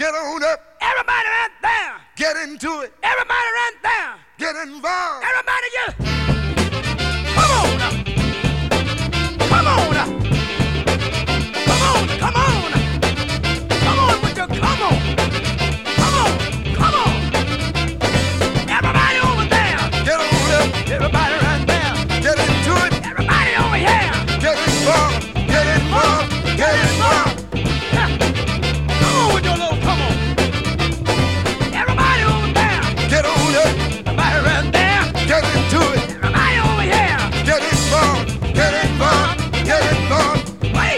Get on up. Everybody right there. Get into it. Everybody right there. Get involved. Everybody just come on up. Come on up. Come on, come on. Come on with your come on. Come on, come on. Everybody over there. Get on up. Everybody right there. Get into it. Everybody over here. Get involved. Get involved. Get involved. Come on with your little come on. Everybody over there. Get on up. Everybody right there. Get into it. Everybody over here. Get involved. Get involved. Get involved. Wait.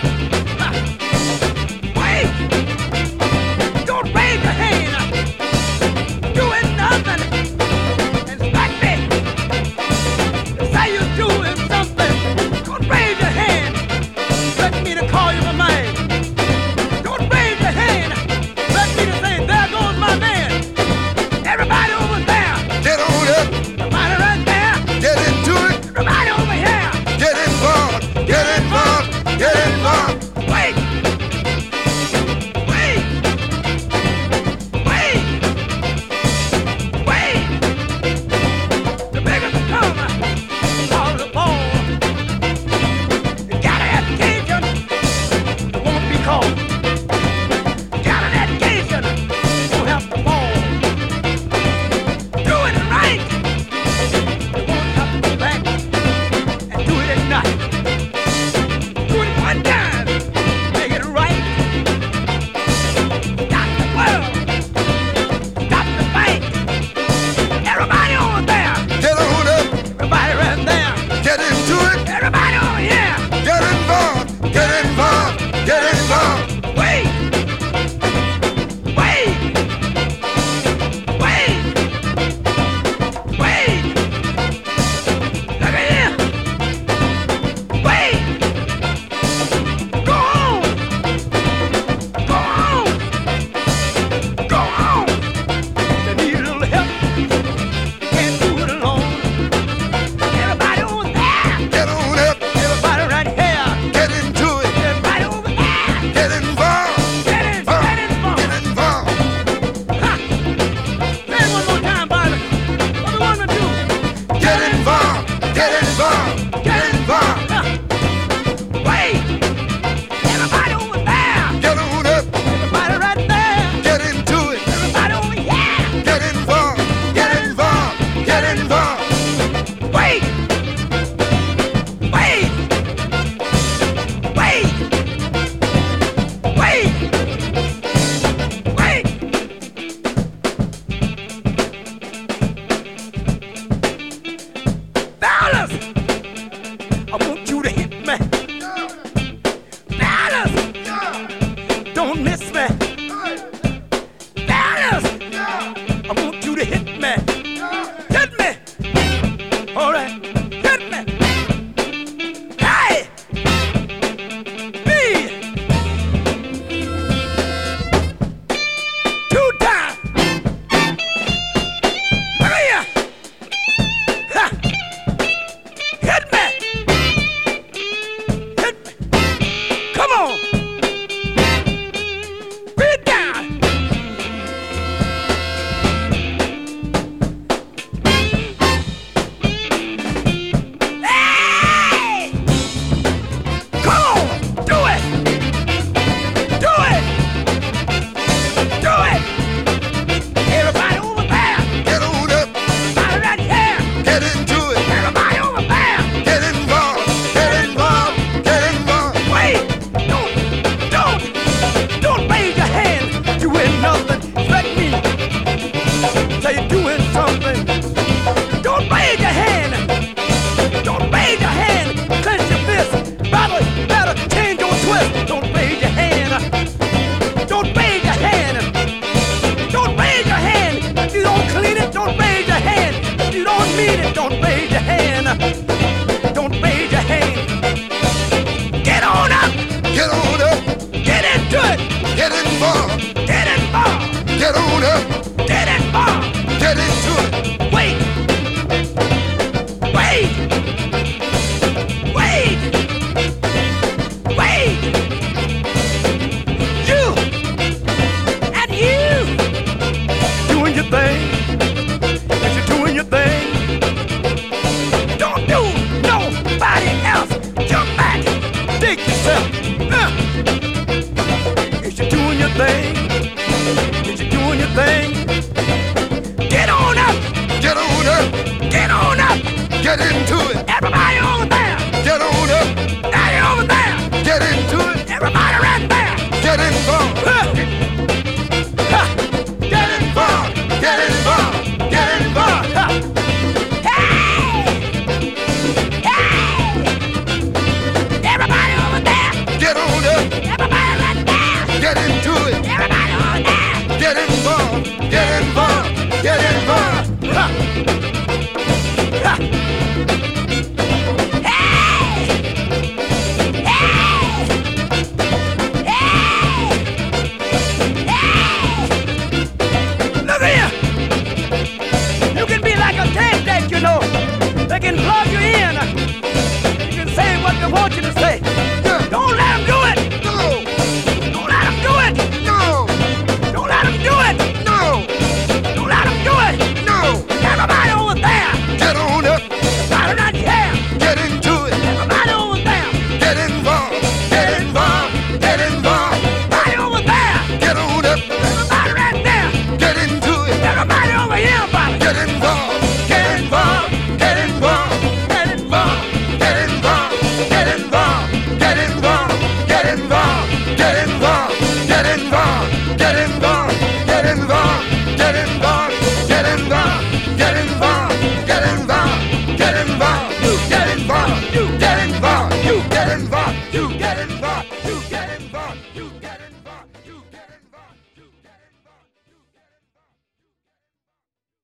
Wait. Don't raise your hand. Doing nothing. Expect me to say you're doing something. Don't raise your hand. Expect me to call you my man. Don't raise your hand. Expect me to say, there goes my man. Everybody over there. Get on up. Everybody right there. Get into it. Everybody over here. Get involved. Get involved. Get involved. Wait. Wait. Wait. Wait. The bigger the come, all the ball. You got an education, you won't be called. You got an education, you won't have to fall. Do it right, you won't have to go back and do it at night. Do it one time, make it right. Stop the world, stop the fight. Everybody over there, Get on up. everybody right there, Get into it. everybody over here. Get involved. Get involved. Get involved. Wait, wait, wait, wait. Look at here. Wait. Go on. Go on. Go on. You need a little help. You can't do it alone. Everybody over there. Get on up. Everybody right here. Get into it. Everybody over there. Get involved. Get in, get involved. Get involved. Ha! Say it one more time, Bobby. What we want to do? Get involved. Get involved. Get involved. Ha! Wait! Everybody over there. Get on up. Everybody right there. Get into it. Everybody over here. Get involved. Get involved. Get involved. Wait! Wait! Wait! Wait! Wait! Fellas! I want you to hit me. Fellas! Don't miss me. Fellas! I want you to hit me. Hit me! All right, hit me! Hey! Speed! 2 times! Look at here! Ha! Hit me! Hit me! Come on! Beat down! Hey! Come on! Do it! Do it! Do it! Everybody over there! Get on up. Everybody right here! Get into it. Everybody over there! Get involved. Get involved. Get involved. Wait! Don't raise your hand! You ain't nothing! Expect me! Say you're doing something! Don't raise your hand! Don't raise your hand! Clench your fist! Brother, better change your twist! Don't raise your hand! Don't raise your hand! Don't raise your hand! If you don't clean it, don't raise your hand! If you don't mean it, don't raise your hand! Don't raise your hand! Get on up! Get on up. Get into it! Get involved. Get involved! Get on up. Get involved! Get into it. Wait! Wait! Wait! Wait! You! And you! That you're doing your thing. Get on up. Get on up. Get on up. Get into it. Everybody over there. Get on up. Daddy over there. Get into it. Everybody right there. Get involved. Get involved. Get involved. Get involved. Hey! Hey! Everybody over there. Get on up. Everybody right there. Get into it. Everybody